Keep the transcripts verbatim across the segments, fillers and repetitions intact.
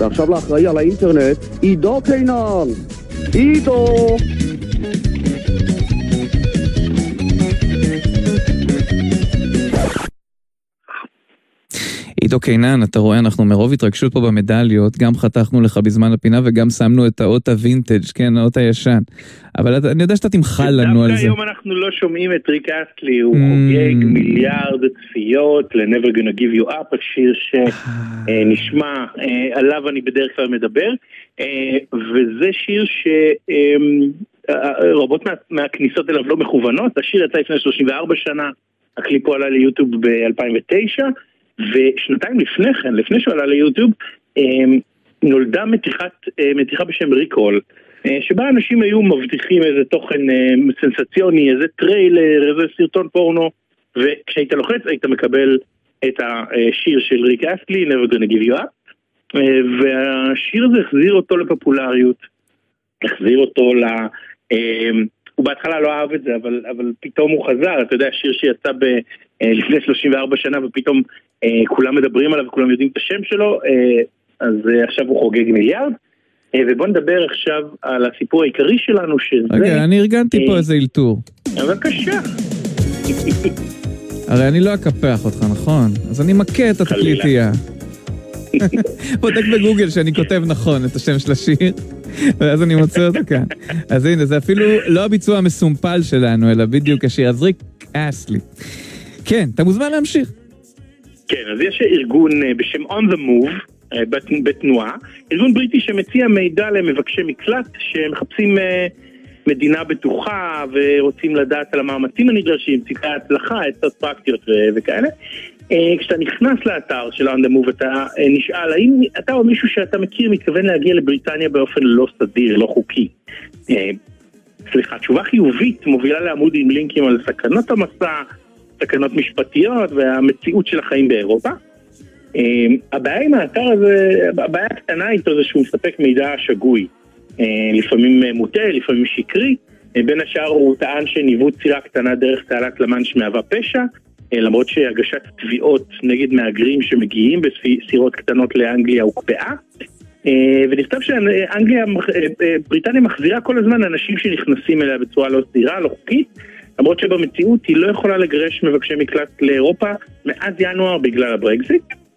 ועכשיו לאחראי על האינטרנט, עידו קינן. עידו! עידו קינן, אתה רואה, אנחנו מרוב התרגשות פה במדליות, גם חתכנו לך בזמן הפינה וגם שמנו את האות הווינטג', כן, האות הישן. אבל אתה, אני יודע שאתה תמחל לנו על זה. דווקא היום אנחנו לא שומעים את ריק אסטלי, הוא חוגג מיליארד צפיות ל-Never Gonna Give You Up, השיר שנשמע, עליו אני בדרך כלל מדבר, וזה שיר שרבות מהכניסות אליו לא מכוונות, השיר יצא לפני שלושים וארבע שנה, הקליפ הוא עלה ליוטיוב ב-אלפיים ותשע, ושנתיים לפני כן, לפני שהוא עלה ליוטיוב, נולדה מתיחת, מתיחה בשם ריקול, שבה אנשים היו מבטיחים איזה תוכן סנסציוני, איזה טריילר, איזה סרטון פורנו, וכשהיית לוחץ היית מקבל את השיר של ריק אסטלי, Never Gonna Give You Up, והשיר הזה החזיר אותו לפופולריות, החזיר אותו ל... הוא בהתחלה לא אהב את זה, אבל, אבל פתאום הוא חזר, אתה יודע, שיר שיצא ב, לפני שלושים וארבע שנה, ופתאום כולם מדברים עליו וכולם יודעים את השם שלו, אז עכשיו הוא חוגג מיליארד, ובוא נדבר עכשיו על הסיפור העיקרי שלנו, שזה... רגע, אני ארגנתי פה איזה אילתור. בבקשה. הרי אני לא אקפח אותך, נכון? אז אני מכה את התקליטייה. בודק בגוגל שאני כותב נכון את השם של השיר, ואז אני מוצא אותו כאן. אז הנה, זה אפילו לא הביצוע המסומפל שלנו, אלא בדיוק השיר, אז ריק אסטלי. כן, אתה מוזמן להמשיך. כן, אז יש ארגון בשם On the Move, בתנועה, ארגון בריטי שמציע מידע למבקשי מקלט, שמחפשים מדינה בטוחה, ורוצים לדעת על המאמצים הנדרשים, סיכוי הצלחה, עצות פרקטיות וכאלה. כשאתה נכנס לאתר של On the Move, אתה נשאל, האם אתה או מישהו שאתה מכיר מתכוון להגיע לבריטניה באופן לא סדיר, לא חוקי? סליחה, תשובה חיובית מובילה לעמוד עם לינקים על סכנות המסע, סכנות משפטיות והמציאות של החיים באירופה. הבעיה עם האתר הזה, הבעיה הקטנה איתו זה שהוא מספק מידע שגוי, לפעמים מוטה, לפעמים שקרי. בין השאר הוא טען שניווט צירה קטנה דרך תעלת למאנש מהווה פשע, למרות שהגשת תביעות נגד מהגרים שמגיעים בסירות קטנות לאנגליה הוקפאה, ונכתב שאנגליה, בריטניה מחזירה כל הזמן אנשים שנכנסים אליה בצורה לא סדירה, לא חוקית, למרות שבמציאות היא לא יכולה לגרש מבקשי מקלט לאירופה מאז ינואר בגלל הברקזיט.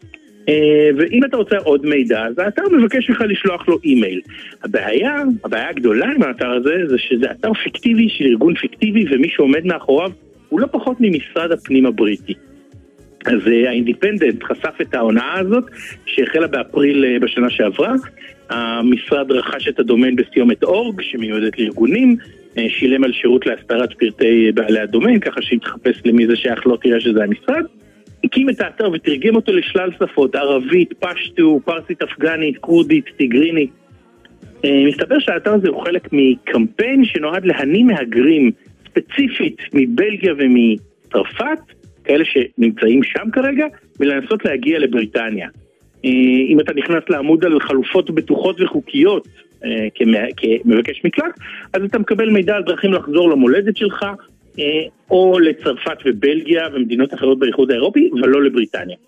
ואם אתה רוצה עוד מידע, אז האתר מבקש לך לשלוח לו אימייל. הבעיה, הבעיה הגדולה עם האתר הזה, זה שזה אתר פיקטיבי של ארגון פיקטיבי, ומי שעומד מאחוריו הוא לא פחות ממשרד הפנים הבריטי. אז האינדיפנדנט חשף את ההונאה הזאת, שהחלה באפריל בשנה שעברה. המשרד רכש את הדומיין בסיומת אורג, שמיועדת לארגונים, שילם על שירות להסתרת פרטי בעלי הדומיין, ככה שאם תחפש למי זה שייך לא תראה שזה המשרד. הקים את האתר ותרגם אותו לשלל שפות, ערבית, פשטו, פרסית אפגנית, קורדית, טיגרינית. מסתבר שהאתר הזה הוא חלק מקמפיין שנועד להניא מהגרים ספציפית מבלגיה ומצרפת, כאלה שנמצאים שם כרגע, ולנסות להגיע לבריטניה. אם אתה נכנס לעמוד על חלופות בטוחות וחוקיות כמבקש מקלט, אז אתה מקבל מידע על דרכים לחזור למולדת שלך, או לצרפת ובלגיה ומדינות אחרות באיחוד האירופי, ולא לבריטניה.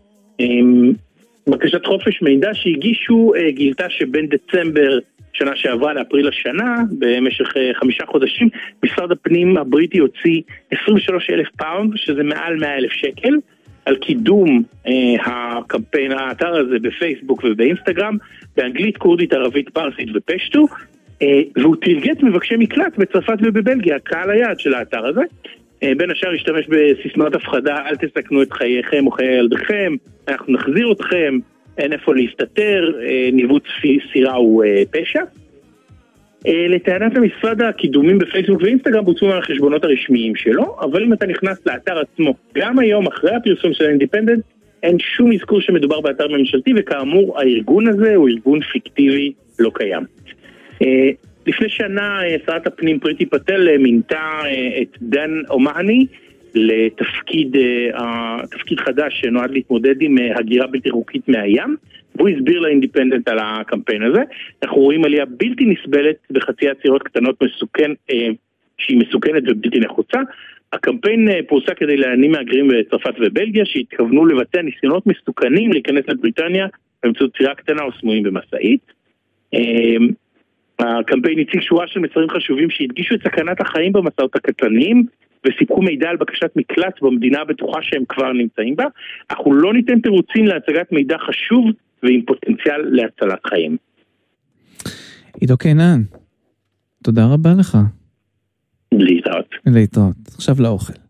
בקשת חופש מידע שהגישו גילתה שבין דצמבר שנה שעברה לאפריל השנה, במשך חמישה חודשים, משרד הפנים הבריטי הוציא עשרים ושלושה אלף פאונד, שזה מעל מאה אלף שקל, על קידום הקמפיין, האתר הזה בפייסבוק ובאינסטגרם, באנגלית, קורדית, ערבית, פרסית ופשטו, והוא תרגט מבקשי מקלט בצרפת ובבלגיה, קהל היעד של האתר הזה. בין השאר השתמש בסיסמאות הפחדה, אל תסכנו את חייכם או חיי ילדכם, אנחנו נחזיר אתכם, אין איפה להסתתר, ניווט סירה הוא פשע. לטענת המשרד, הקידומים בפייסבוק ואינסטגרם בוצעו מהחשבונות הרשמיים שלו, אבל אם אתה נכנס לאתר עצמו, גם היום אחרי הפרסום של האינדיפנדנט, אין שום אזכור שמדובר באתר ממשלתי, וכאמור הארגון הזה הוא ארגון פיקטיבי לא קיים. לפני שנה שרת הפנים פריטי פטל מינתה את דן אומאני לתפקיד תפקיד חדש שנועד להתמודד עם הגירה בלתי חוקית מהים, והוא הסביר לאינדיפנדנט על הקמפיין הזה. אנחנו רואים עלייה בלתי נסבלת בחציית סירות קטנות מסוכן, שהיא מסוכנת ובלתי נחוצה. הקמפיין פורסם כדי להניא מהגרים בצרפת ובלגיה שהתכוונו לבצע ניסיונות מסוכנים להיכנס לבריטניה באמצעות צירה קטנה או סמויים במסעית. הקמפיין הציג שורה של מסרים חשובים שהדגישו את סכנת החיים במסעות הקטלניים, וסיפקו מידע על בקשת מקלט במדינה הבטוחה שהם כבר נמצאים בה. אנחנו לא ניתן תירוצים להצגת מידע חשוב ועם פוטנציאל להצלת חיים. עידו קינן, תודה רבה לך. להתראות. להתראות. עכשיו לאוכל.